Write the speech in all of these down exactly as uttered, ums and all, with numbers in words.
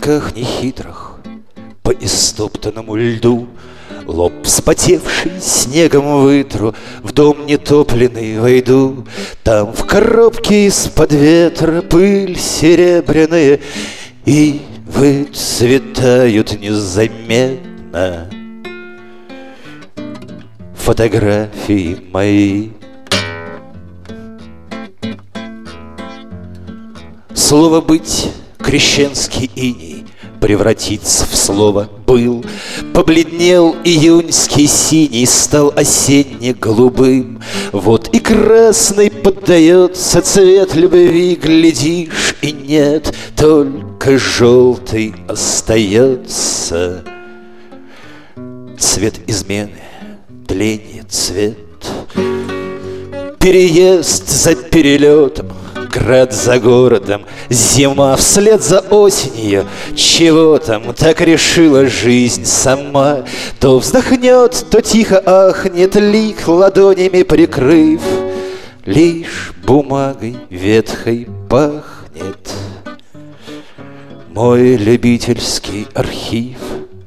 шагах нехитрых по истоптанному льду лоб вспотевший снегом вытру, в дом нетопленный войду. Там в коробке из-под ветра пыль серебряная, и выцветают незаметно фотографии мои. Слово «быть» крещенский иней превратиться в слово «был». Побледнел июньский синий, стал осенне-голубым. Вот и красный поддается цвет любви, глядишь, и нет, только желтый остается. Цвет измены, тление, цвет, переезд за перелетом, град за городом, зима вслед за осенью. Чего там, так решила жизнь сама. То вздохнет, то тихо ахнет, лик ладонями прикрыв. Лишь бумагой ветхой пахнет мой любительский архив.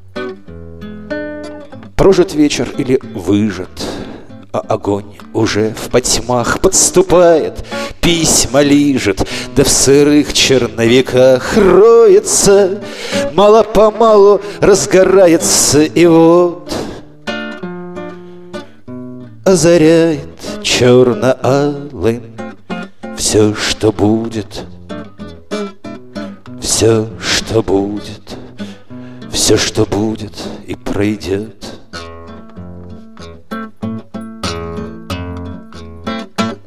Прожит вечер или выжат, а огонь уже в потьмах подступает, письма лижет, да в сырых черновиках роется. Мало-помалу разгорается, и вот озаряет черно-алым все, что будет, все, что будет, все, что будет и пройдет.